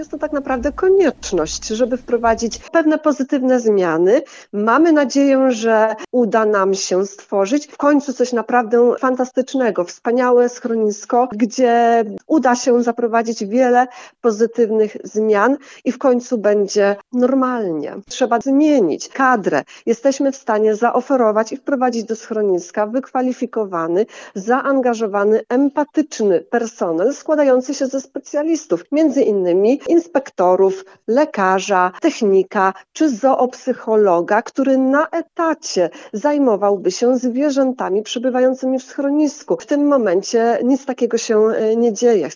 Jest to tak naprawdę konieczność, żeby wprowadzić pewne pozytywne zmiany. Mamy nadzieję, że uda nam się stworzyć w końcu coś naprawdę fantastycznego, wspaniałe schronisko, gdzie uda się zaprowadzić wiele pozytywnych zmian i w końcu będzie normalnie. Trzeba zmienić kadrę. Jesteśmy w stanie zaoferować i wprowadzić do schroniska wykwalifikowany, zaangażowany, empatyczny personel składający się ze specjalistów, między innymi inspektorów, lekarza, technika czy zoopsychologa, który na etacie zajmowałby się zwierzętami przebywającymi w schronisku. W tym momencie nic takiego się nie dzieje.